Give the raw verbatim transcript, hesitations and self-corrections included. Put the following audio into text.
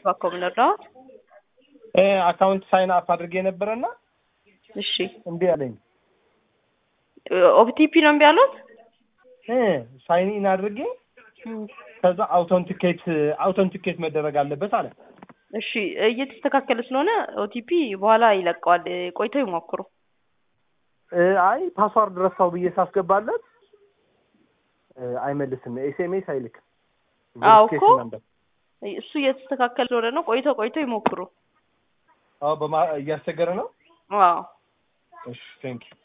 ባኮም ነራው እ አካውንት ሳይን አፕ አድርጌ ነበርና እሺ እንዴ አለኝ ኦቲፒ ነው የሚያሉት እ ሳይን ኢን አድርጌ ከዛ አውተንቲኬት አውተንቲኬት መደረግ አለበት አለ እሺ እየተስተካከለ ስለሆነ ኦቲፒ በኋላ ይለቀዋል ቆይቶ ይሞክሩ እ አይ ፓስወርድ ረሳው ብዬ ሳስገባለት አይመልስም ኤስኤምኤስ አይልክ አው እኮ እሱ እየተስተካከለ ስለሆነ ነው ቆይቶ ቆይቶ ይሞክሩ አው በማ እያስቸገረ ነው አዎ እሺ ቴንክ ዩ